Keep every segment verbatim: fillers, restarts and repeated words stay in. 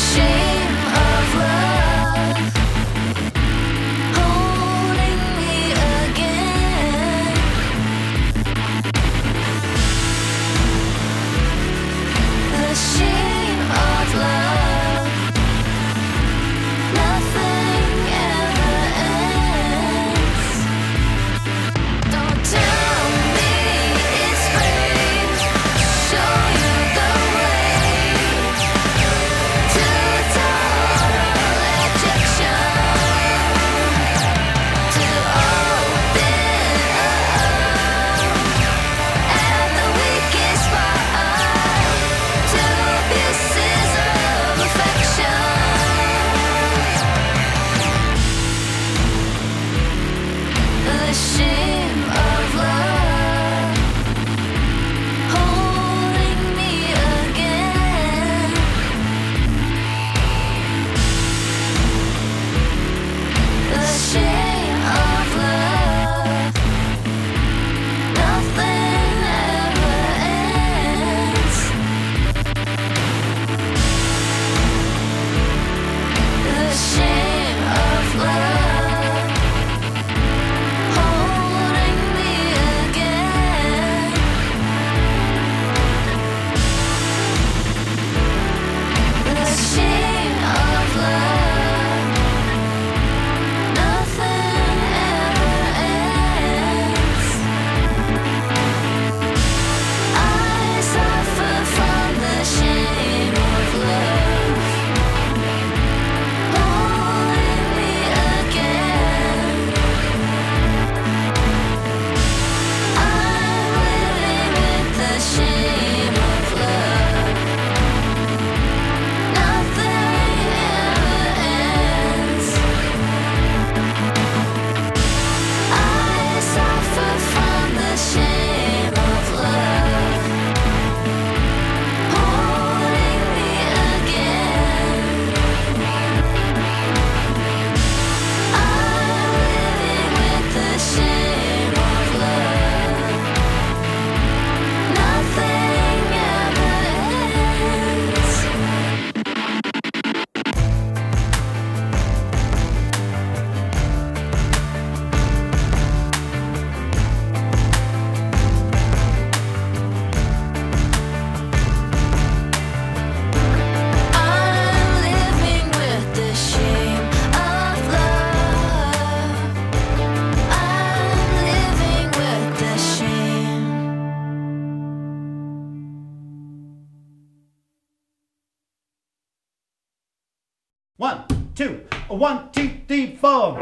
One, two, one, two, three, four.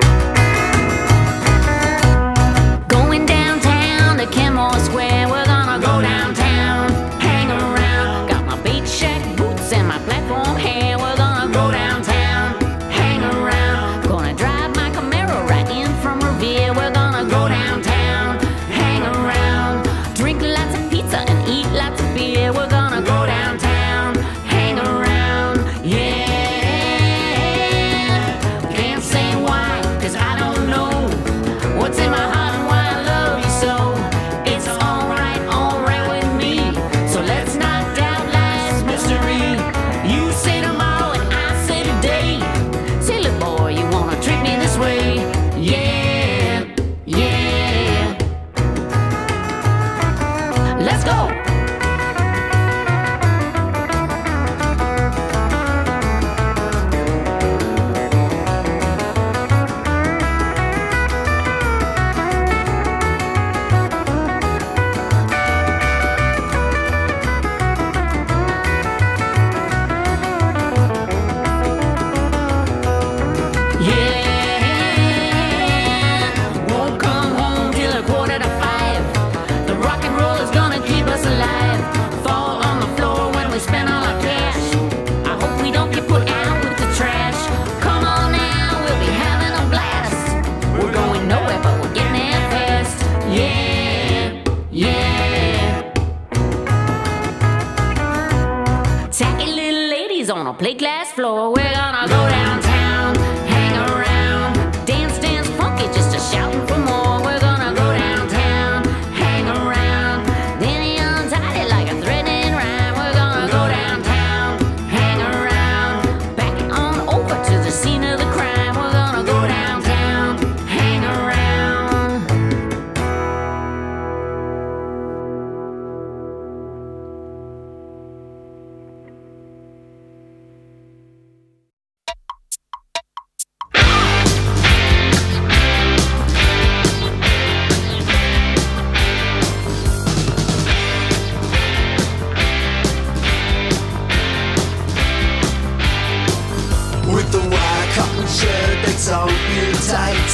Going downtown to Kenmore Square. We're gonna go downtown, hang around. Got my beach shack boots and my platform hair. We're gonna go downtown, hang around. Gonna drive my Camaro right in from Revere. We're gonna go downtown, hang around. Drink lots of pizza and eat lots of beer. We're gonna go downtown, hang around, yeah. Can't say why, 'cause I don't know what's in my heart and why I love you so. It's alright, alright with me. So let's not doubt life's mystery. You say tomorrow and I say today. Say, look boy, you wanna treat me this way? Yeah, yeah. Let's go. On a plate glass floor, we're gonna go downtown, hang around, dance, dance, funky, just a shouting for more. We're gonna go downtown, hang around, then he untied it like a threatening rhyme. We're gonna go downtown, hang around,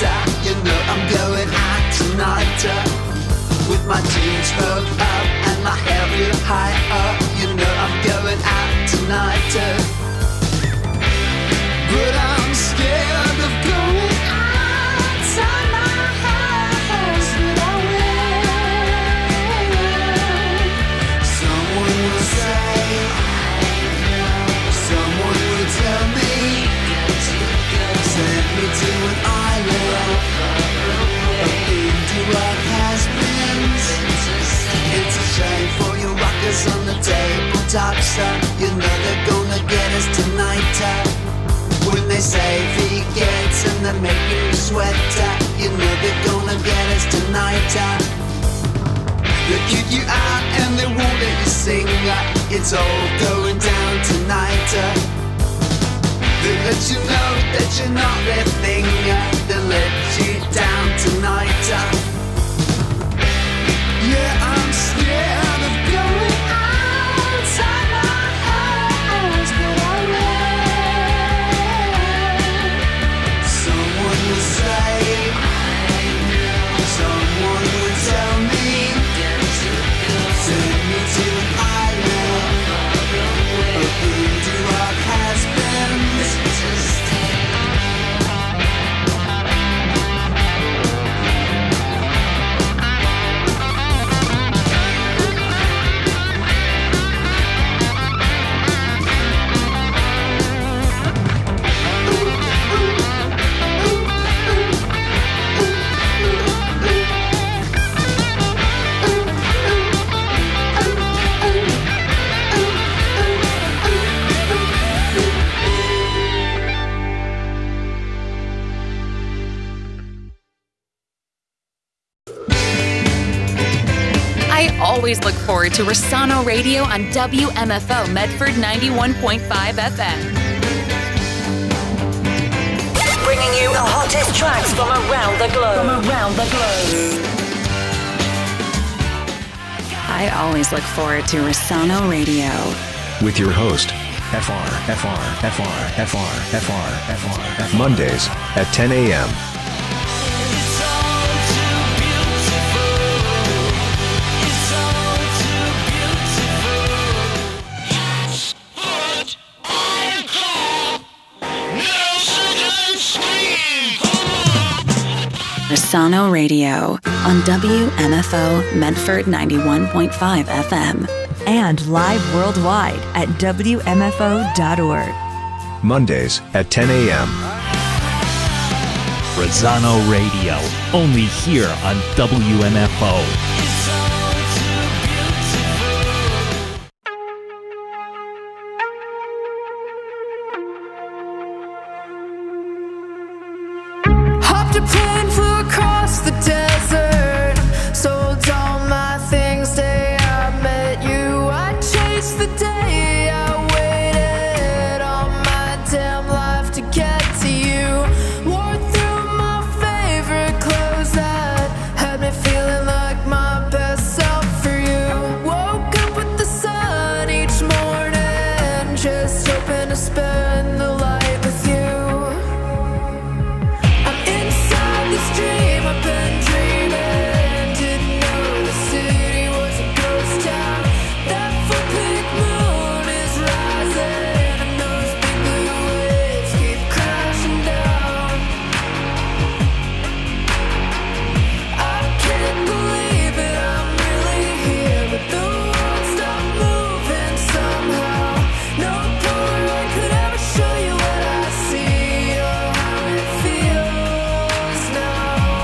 uh, you know I'm going out tonight uh, with my jeans rolled up and my hair real high up. You know I'm going out tonight uh, but I'm scared of going outside my house, but I will. Someone will say, someone will tell me, send me to an island of Indie-rock has-beens. It's a shame for you rockers on the tabletop, son. You know they're gonna get us tonight uh, when they say vegans and they're making you sweat uh, you know they're gonna get us tonight uh. They kick you out and they won't let you sing uh, it's all going down tonight uh. They let you know that you're not their thing uh, they let you down tonight uh. Yeah, I'm scared of going outside my house, but I will. Someone will say, someone will tell me, send me to an island of Indie-rock has-beens. I always look forward to Rossano Radio on W M F O Medford ninety-one point five F M. Bringing you the hottest tracks from around the globe. From around the globe. I always look forward to Rossano Radio. With your host, F R, F R, F R, F R, F R, F R, F R. Mondays at ten a.m. Rossano Radio on W M F O Medford ninety-one point five F M. And live worldwide at W M F O dot org. Mondays at ten a.m. Rossano Radio, only here on W M F O. Hopped a plane, flew across the desert, sold all my things day I met you. I chased the day, I waited all my damn life to get to you. Wore through my favorite clothes that had me feeling like my best self for you. Woke up with the sun each morning, just hoping to spend the light with you. This dream I've been dreaming, didn't know the city was a ghost town. That full pink moon is rising, and those big blue waves keep crashing down. I can't believe it, I'm really here, but the world stopped moving somehow. No Polaroid could ever show you what I see or how it feels now.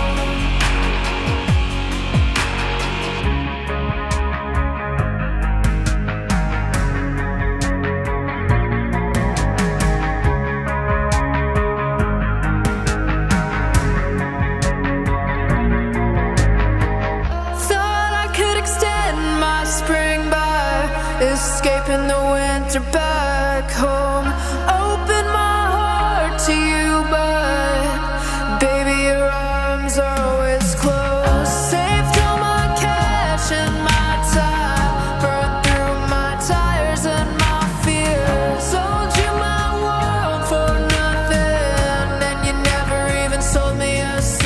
Thought I could extend my spring by escaping the winter back home. Open my heart to you, but baby, your arms are always closed. Saved all my cash and my time, burned through my tires and my fears. Sold you my world for nothing, and you never even sold me a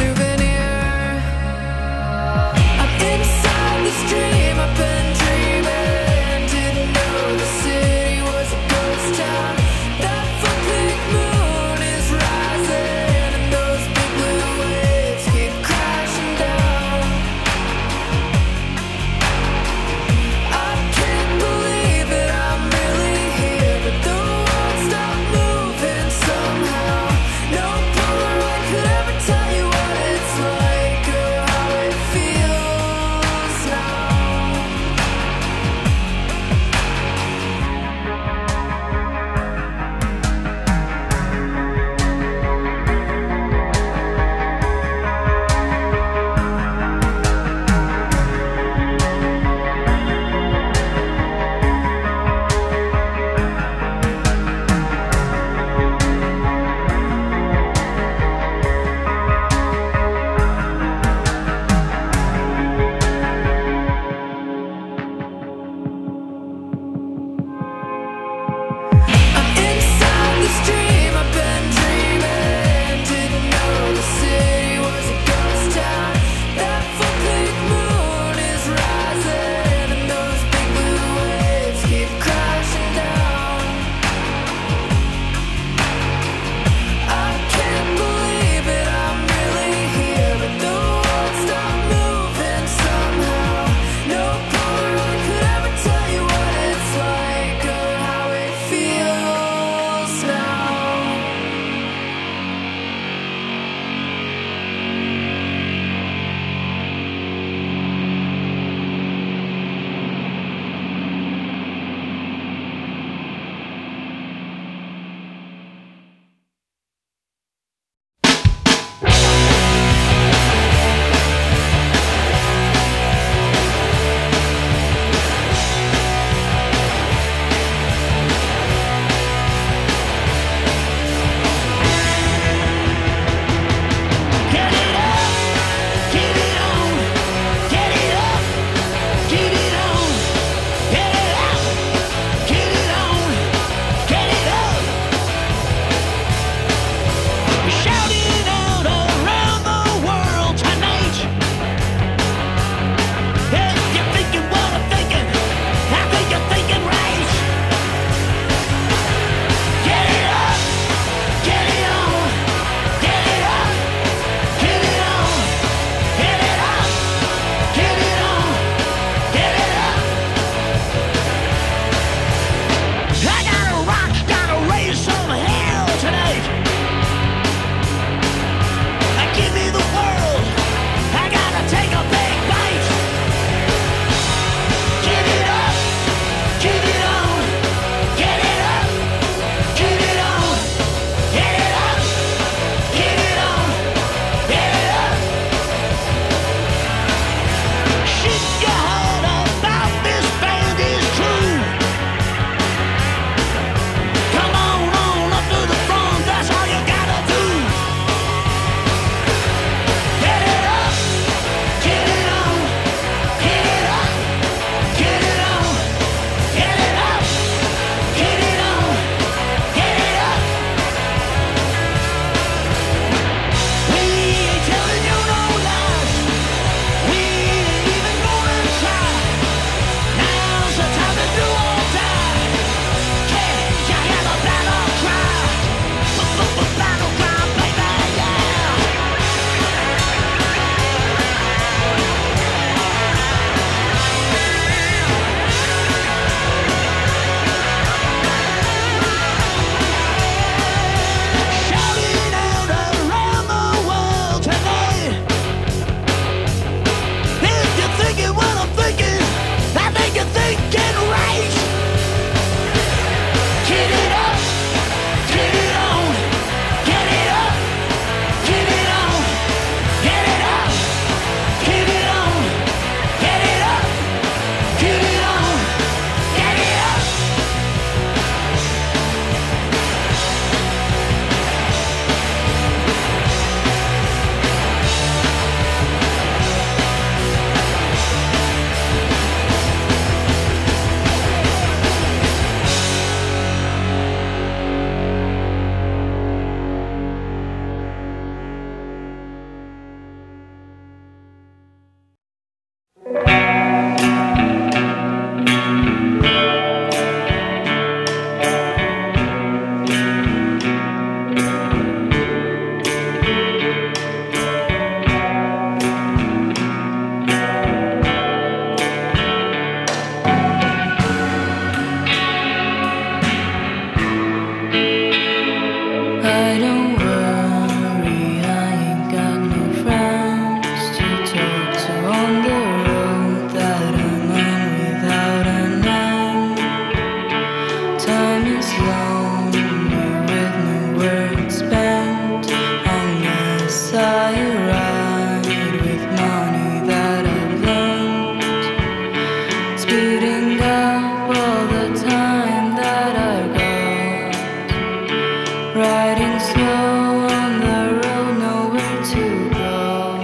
But don't worry, I ain't got no friends to talk to on the road that I'm on without an end. Time is lonely with no words spent unless I ride with money that I've learned. Speeding up all the time that I got, riding slow on the road, nowhere to go.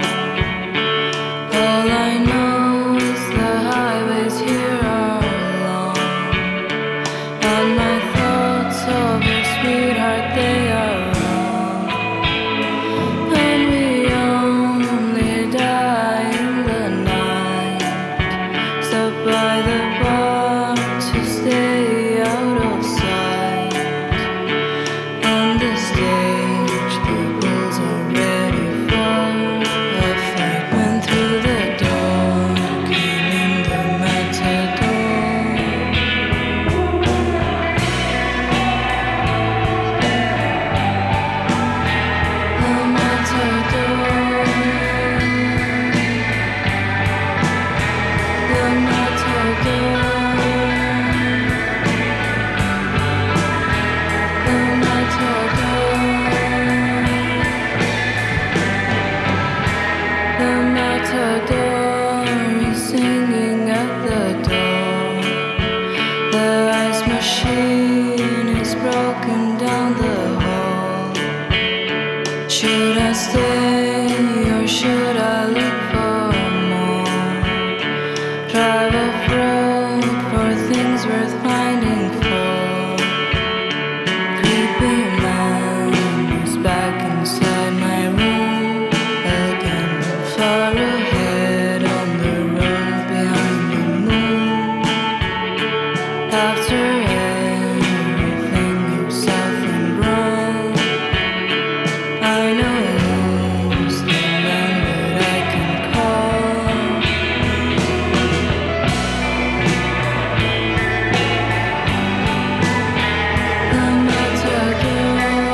All I know is the highways here are long, and my thoughts of your sweetheart, they are wrong. And we only die in the night. Stop by the bar to stay out of sight. On the stage, the bulls are ready for a fight. Went through the door, came in the matador. The matador. The matador. The matador. The matador is singing at the door. The ice machine is broken down the hall. Should I stay or should I look for more? Drive off-road for things worth finding for. Creepy man is back inside my room again, far ahead on the road behind the moon. After everything you've suffered wrong, I know who's the man that I can call. The matador.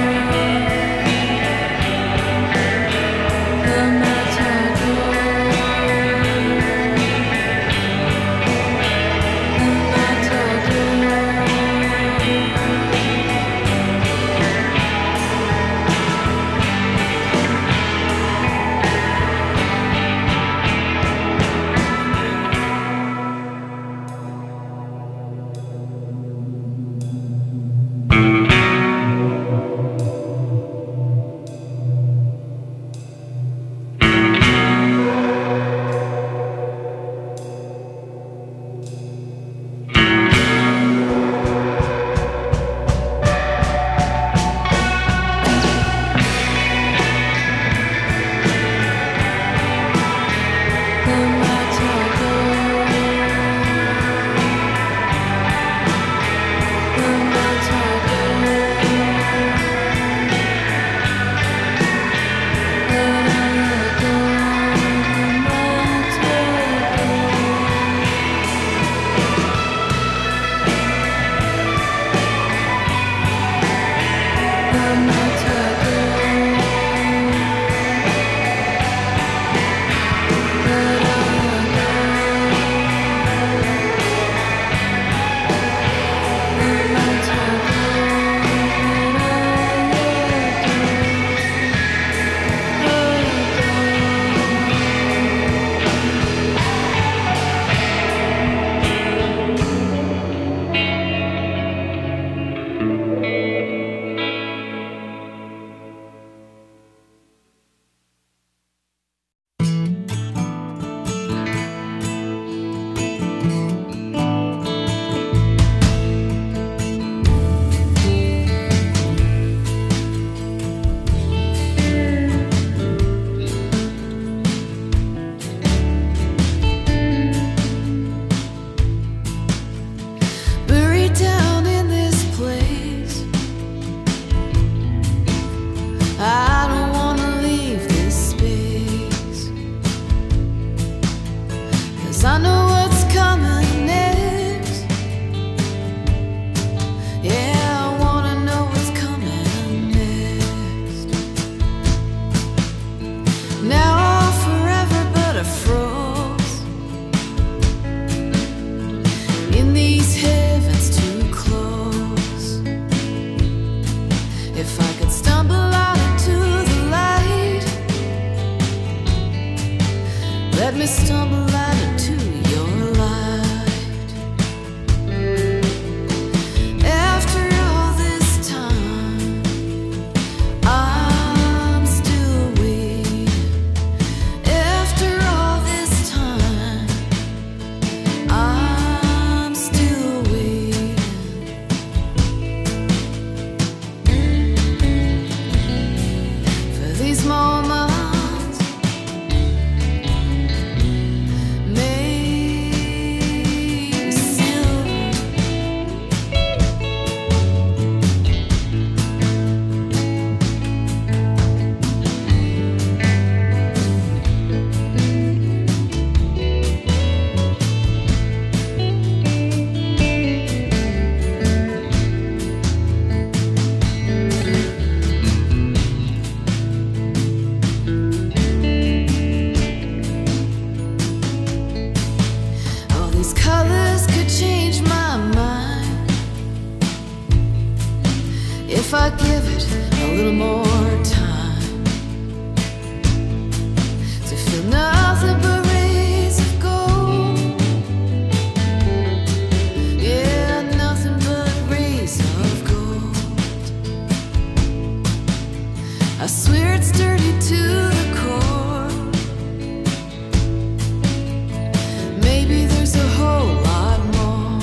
The matador. The matador. me stumble out into your light. After all this time, I'm still waiting. After all this time, I'm still waiting for these moments. If I give it a little more time to feel nothing but rays of gold, yeah, nothing but rays of gold. I swear it's dirty to the core. Maybe there's a whole lot more.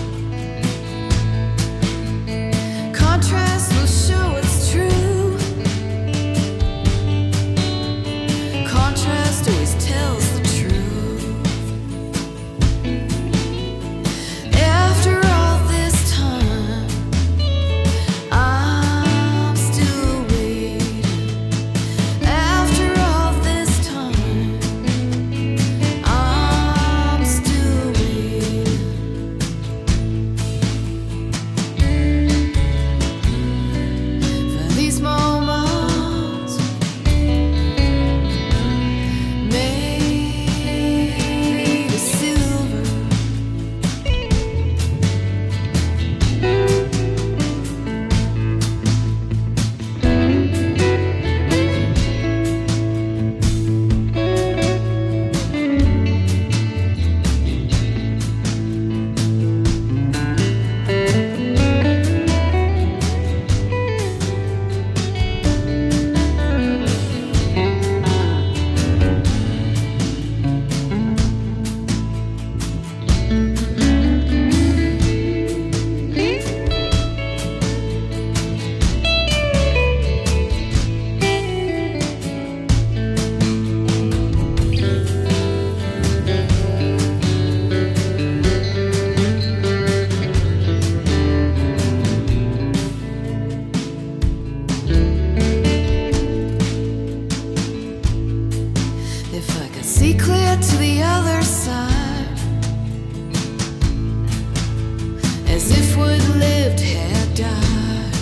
Contrast will show it's true. Contrast always tells the truth. After all this time, I'm still waiting. After all this time, I'm still waiting for these moments made of silver. If I could see clear to the other side, as if what lived had died,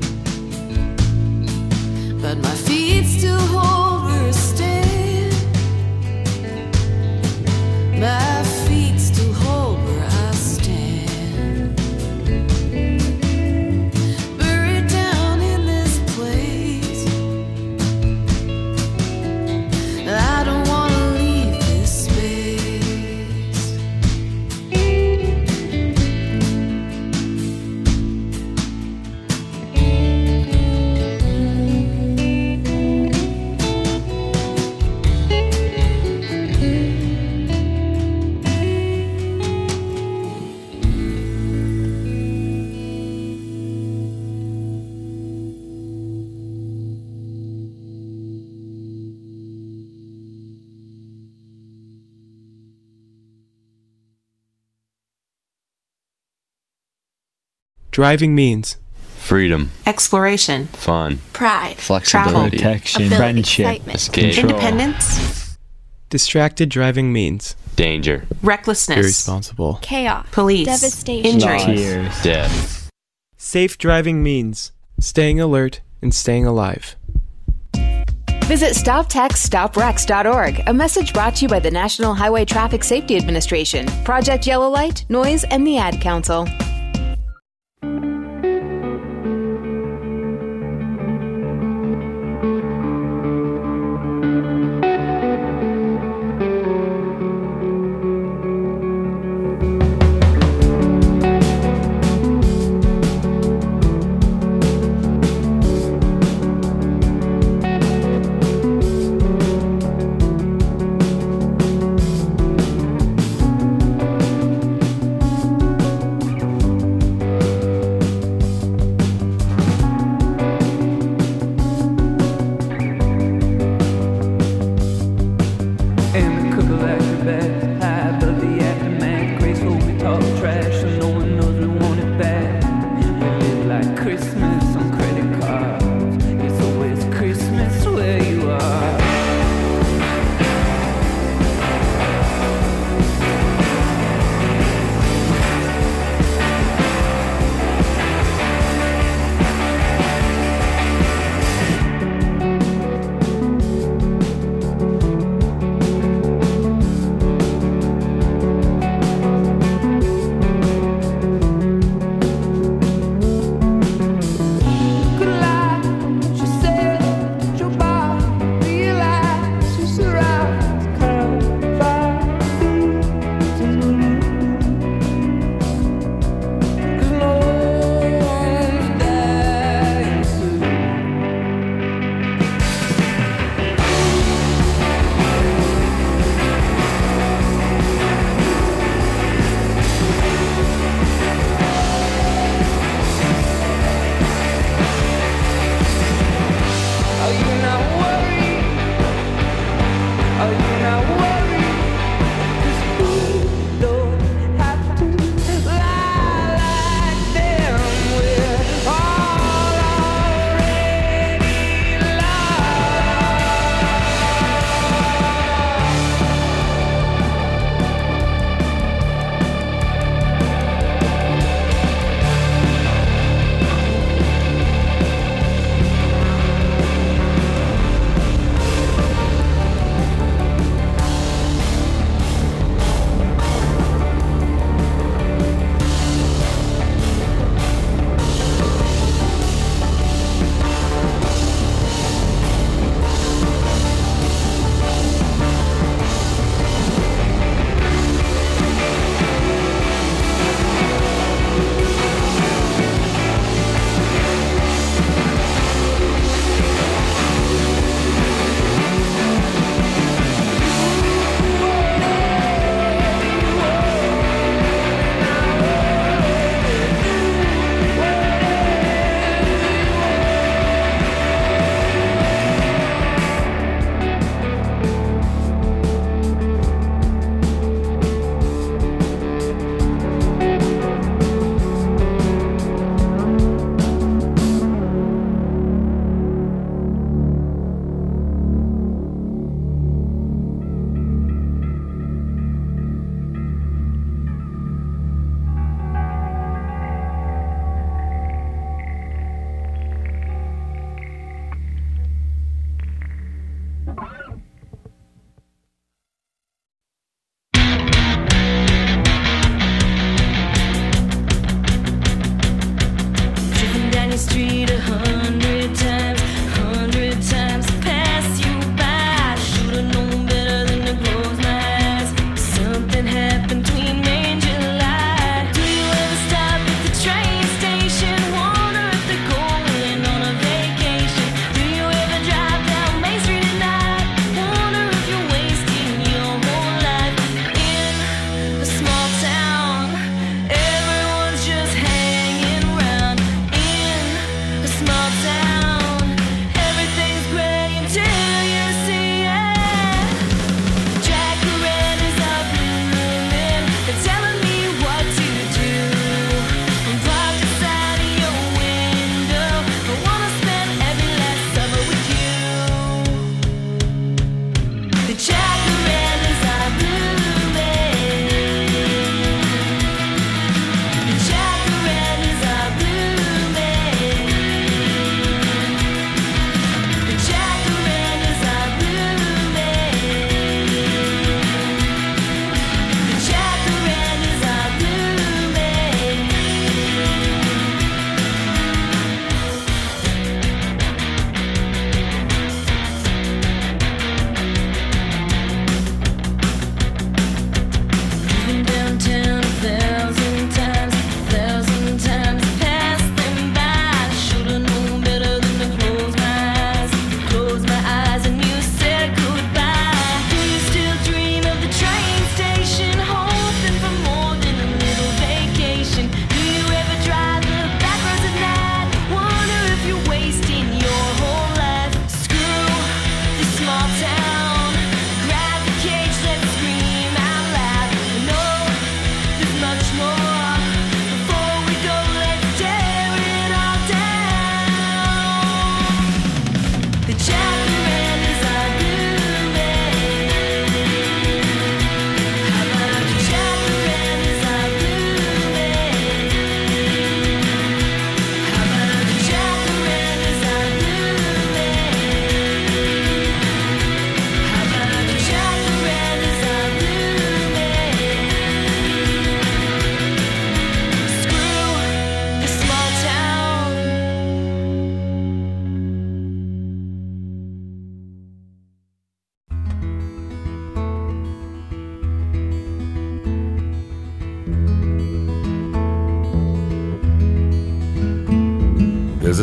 but my feet still hold where I stand. My feet still hold where I stand. Buried down in this place, I don't wanna leave this space. Driving means freedom, exploration, fun, pride, flexibility, travel, protection, ability, friendship, excitement, escape, independence, distracted driving means danger, recklessness, irresponsible, chaos, police, devastation, injury, tears, death. Safe driving means staying alert and staying alive. Visit stop text stop wrecks dot org, a message brought to you by the National Highway Traffic Safety Administration, Project Yellow Light, Noise, and the Ad Council.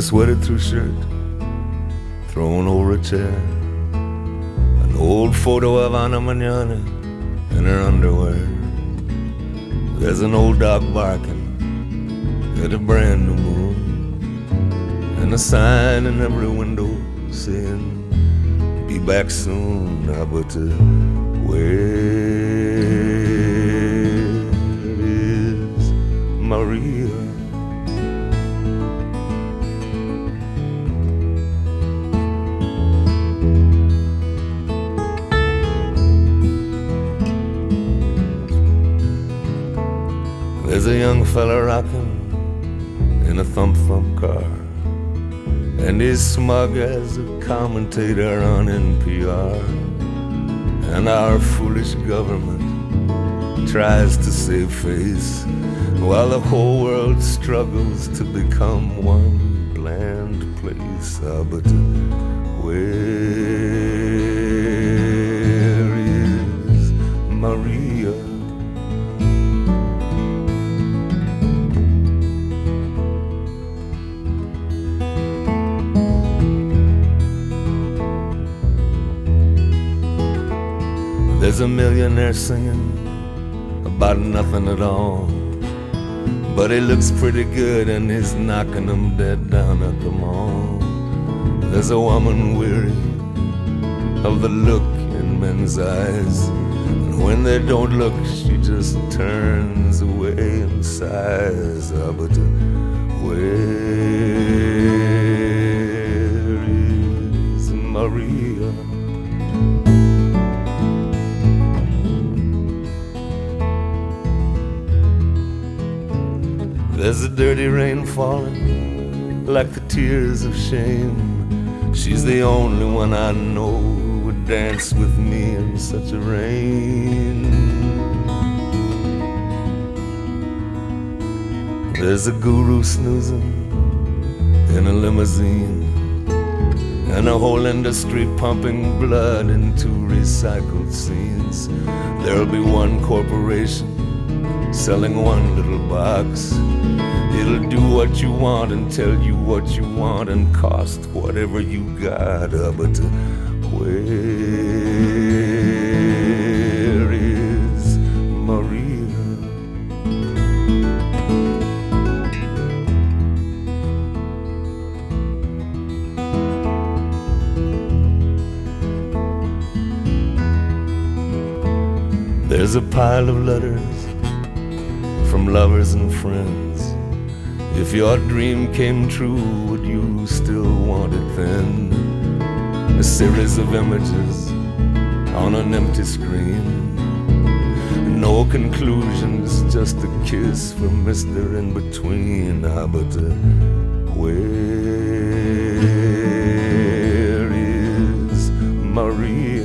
a sweated through shirt thrown over a chair. An old photo of Ana Mañana in her underwear. There's an old dog barking at a brand new moon, and a sign in every window saying, be back soon. Ah, but uh, where is Maria? There's a young fella rocking in a thump-thump car, and he's smug as a commentator on N P R. And our foolish government tries to save face, while the whole world struggles to become one bland place. Ah, but where is Maria? There's a millionaire singing about nothing at all, but he looks pretty good and he's knocking them dead down at the mall. There's a woman weary of the look in men's eyes, and when they don't look, she just turns away and sighs. Ah, but where is Maria? There's a dirty rain falling like the tears of shame. She's the only one I know who would dance with me in such a rain. There's a guru snoozing in a limousine, and a whole industry pumping blood into recycled scenes. There'll be one corporation selling one little box. It'll do what you want and tell you what you want and cost whatever you got. Uh, but uh, where is Maria? There's a pile of letters from lovers and friends. If your dream came true, would you still want it then? A series of images on an empty screen. No conclusions, just a kiss from Mister In Between. Ah, but uh, where is Maria?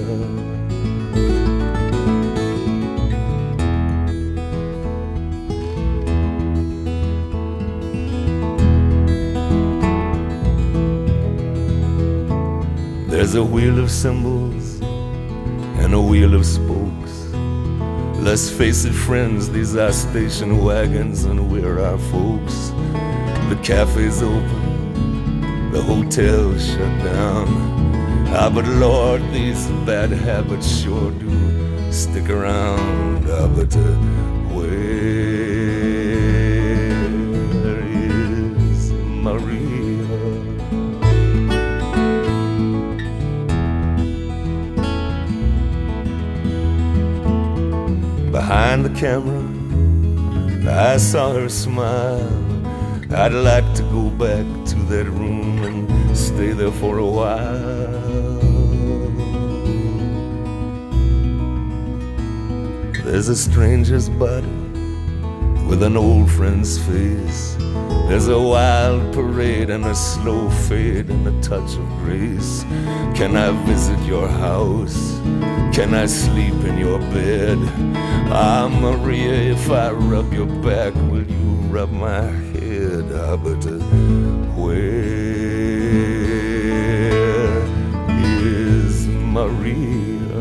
There's a wheel of symbols and a wheel of spokes. Let's face it, friends, these are station wagons and we're our folks. The cafe's open, the hotel's shut down. Ah, but Lord, these bad habits sure do stick around. Ah, but uh, where is Maria? Behind the camera, I saw her smile. I'd like to go back to that room and stay there for a while. There's a stranger's body with an old friend's face. There's a wild parade and a slow fade and a touch of grace. Can I visit your house? Can I sleep in your bed? Ah, Maria, if I rub your back, will you rub my head? Ah, but uh, where is Maria?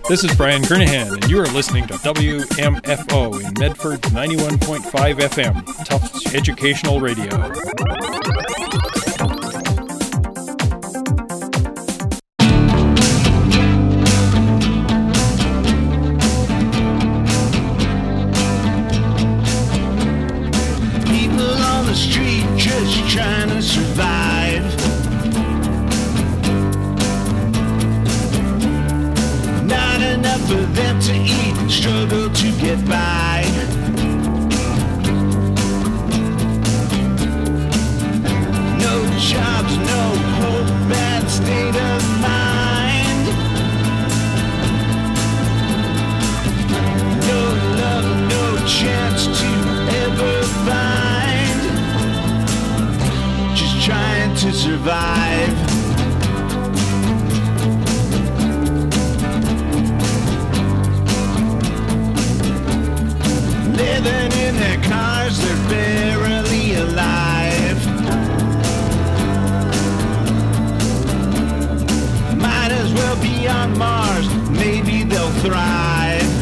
This is Brian Kernahan, and you are listening to W M F O in Medford ninety-one point five F M, Tufts Educational Radio. People on the street just trying to survive. Not enough for them to eat, struggle to get by. No jobs, no hope, bad state of mind. No love, no chance to ever find. Just trying to survive. Living in their cars, they're barely alive. Might as well be on Mars, maybe they'll thrive.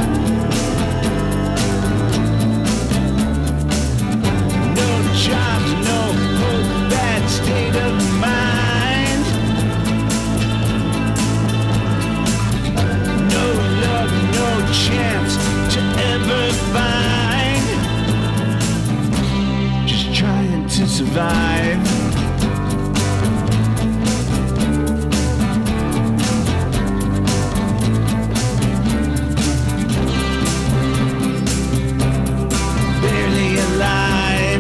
No jobs, no hope, bad state of mind. No love, no chance to ever find. Just trying to survive. Barely alive.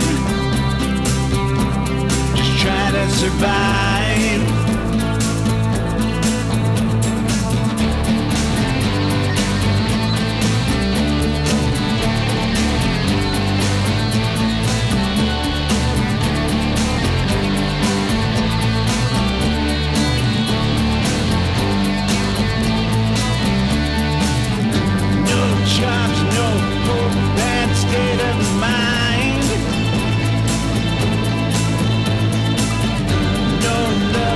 Just trying to survive. Jobs, no hope, bad state of mind. No love.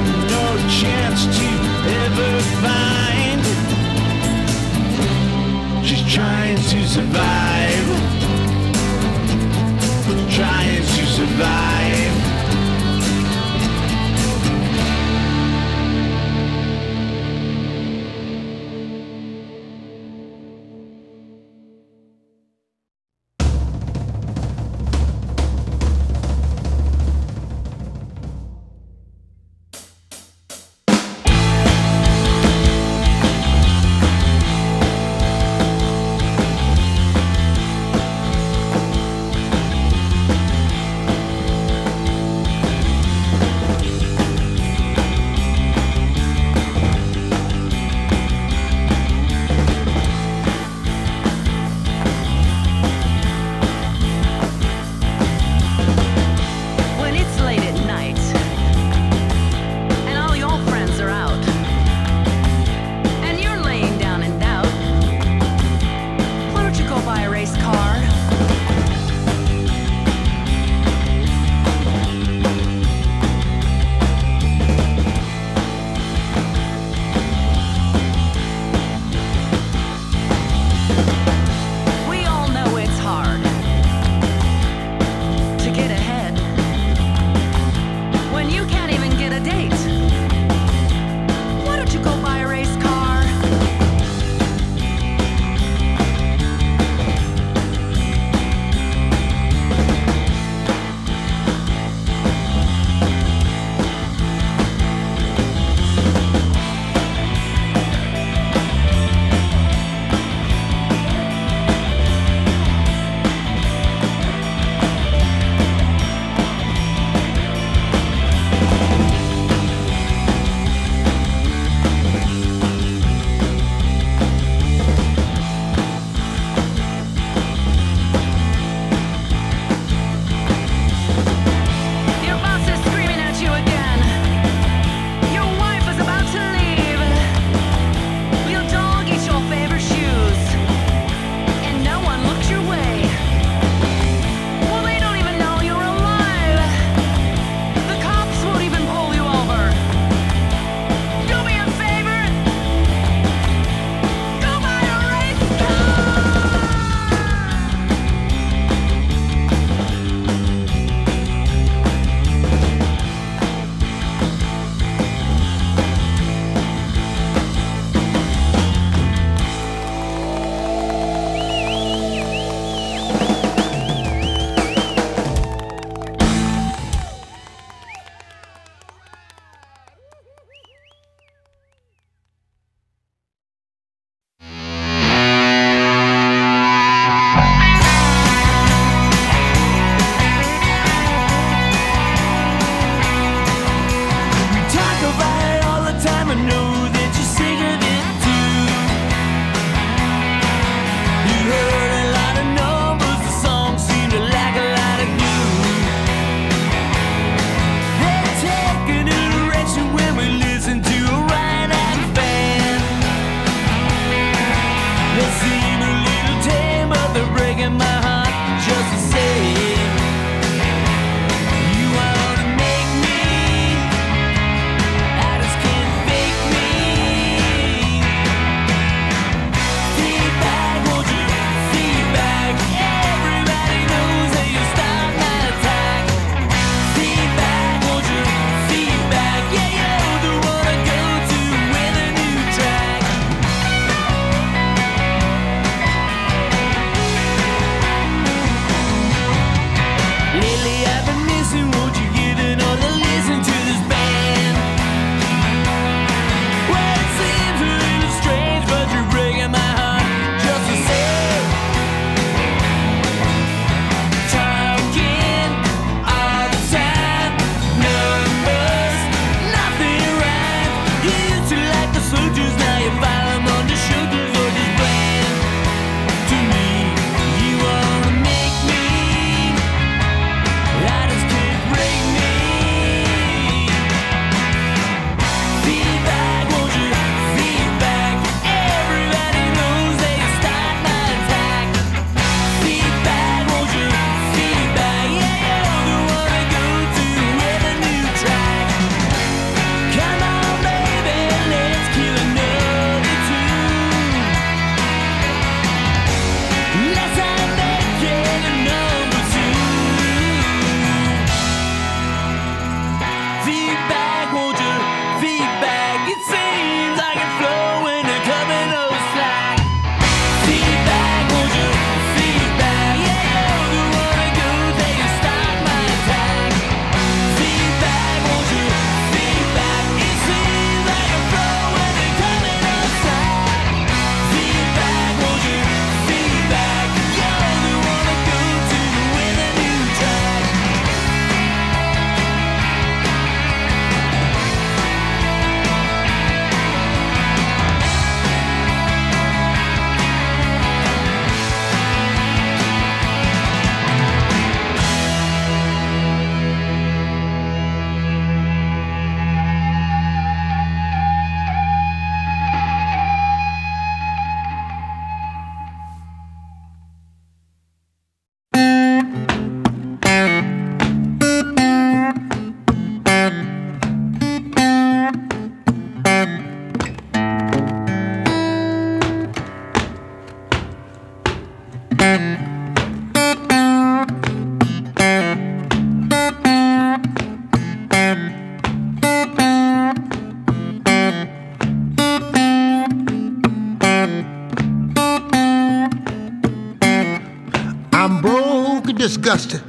disgusted,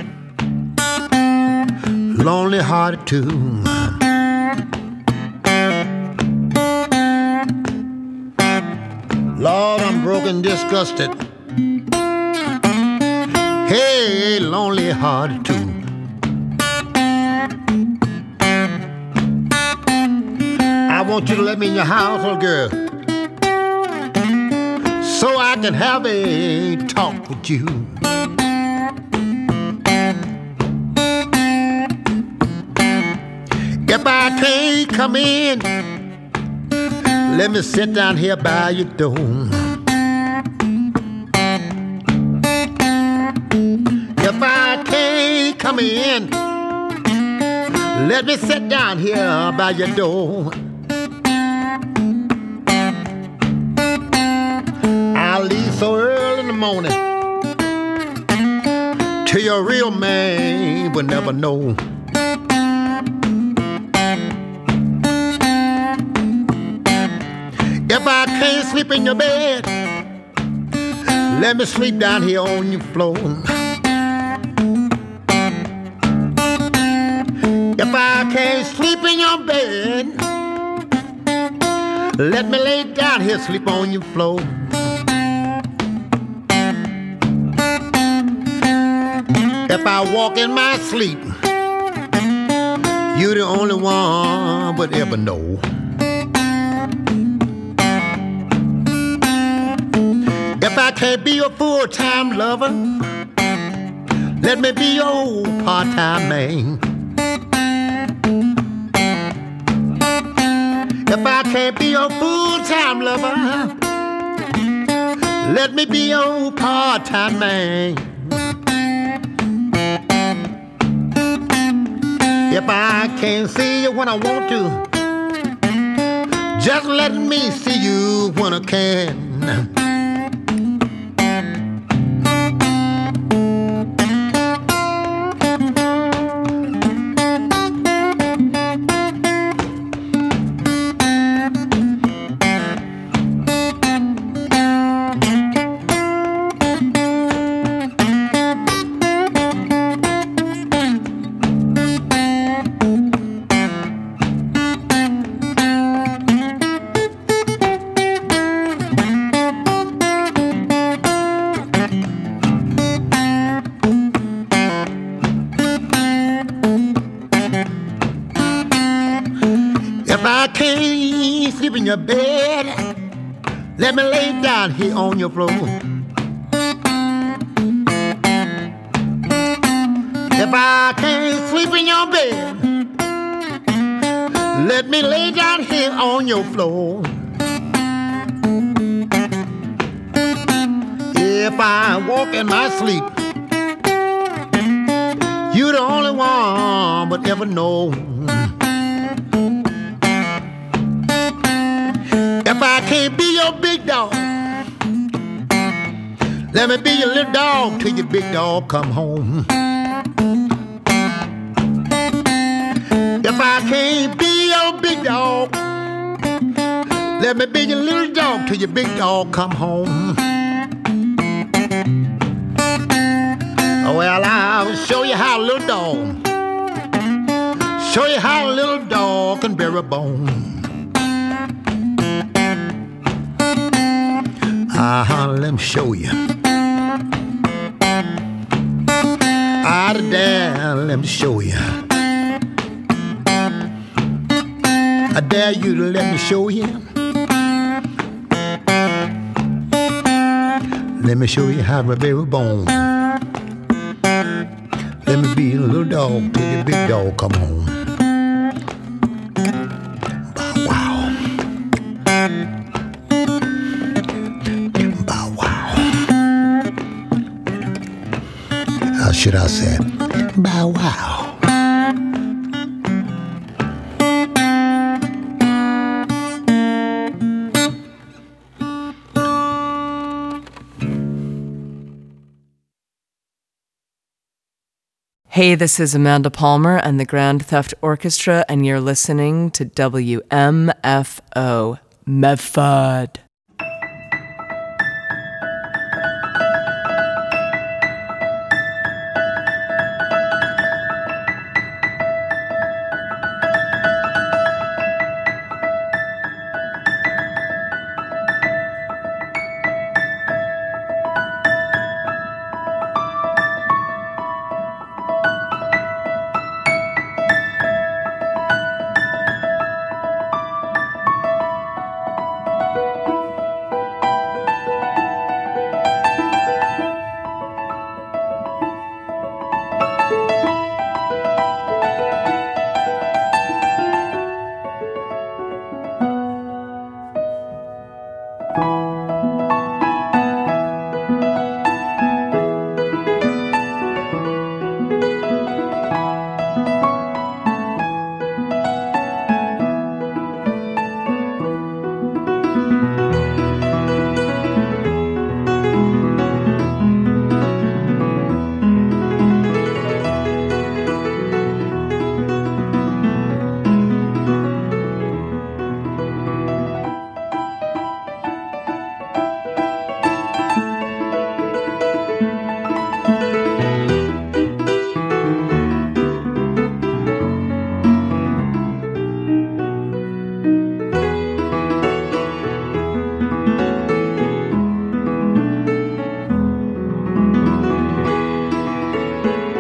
lonely hearted too. Lord, I'm broken, disgusted. Hey, lonely hearted too. I want you to let me in your house, little girl, so I can have a talk with you. If I can't come in, let me sit down here by your door. If I can't come in, let me sit down here by your door. I'll leave so early in the morning till your real man will never know. If I can't sleep in your bed, let me sleep down here on your floor. If I can't sleep in your bed, let me lay down here, sleep on your floor. If I walk in my sleep, you're the only one would ever know. If I can't be your full-time lover, let me be your part-time man. If I can't be your full-time lover, let me be your part-time man. If I can't see you when I want to, just let me see you when I can. If I can't sleep in your bed, let me lay down here on your floor. If I can't sleep in your bed, let me lay down here on your floor. If I walk in my sleep, you're the only one but ever know. If I can't be your big dog, let me be your little dog till your big dog come home. If I can't be your big dog, let me be your little dog till your big dog come home. Well, I'll show you how a little dog, show you how a little dog can bear a bone. Uh-huh, let me show you. Out of there, let me show you. I dare you to let me show you. Let me show you how to bear a bone. Let me be a little dog till your big dog come home. Bow wow. Bow wow. How should I say it? Bow wow. Hey, this is Amanda Palmer and the Grand Theft Orchestra, and you're listening to W M F O Medford.